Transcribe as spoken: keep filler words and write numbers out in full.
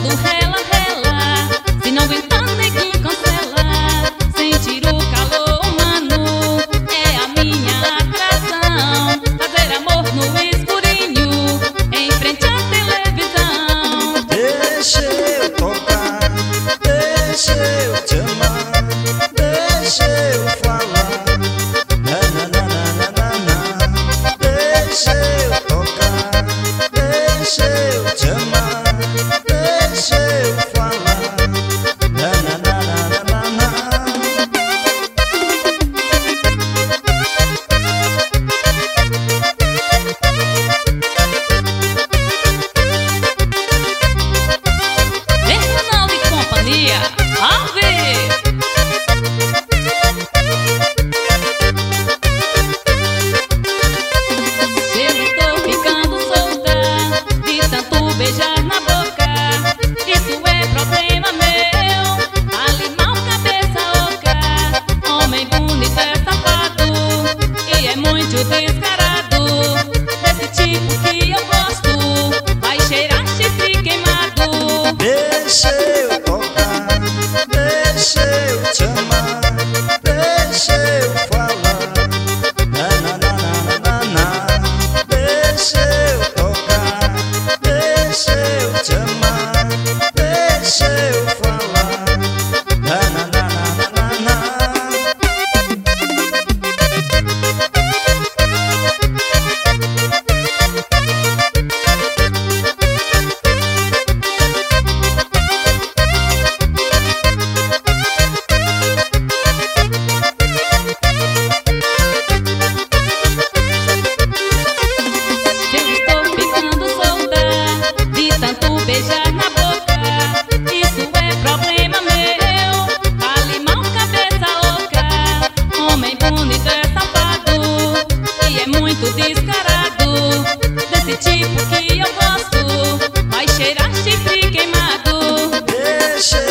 do rela, rela. Se não aguentar, neguinho, cancela. Sentir o calor humano é a minha atração. Fazer amor no escurinho, em frente à televisão. Deixa eu tocar, deixa eu te amar, deixa eu falar. Na, na, na, na, na, na. Deixa eu tocar, deixa eu te amar, deixa eu falar. Na, na, na, na, na, na. Ronaldo e companhia, a ver. Eu estou ficando solta de tanto beijar na boca. Isso é problema meu. Ali mal, cabeça oca. Homem bonito é safado e é muito descarado. Desse tipo que eu gosto, vai cheirar chifre queimado. Deixa eu tocar, deixa eu te amar, deixa eu falar. Na, na, na, na, na, na. Deixa eu tocar, deixa eu te amar, deixa eu falar. Na, na, na, na, na, na. Eu estou ficando solta de tanto beijar na boca. Isso é problema meu. Ali mal, cabeça oca. Homem bonito é safado e é muito descarado. Desse tipo que eu gosto, vai cheirar chifre queimado. Deixa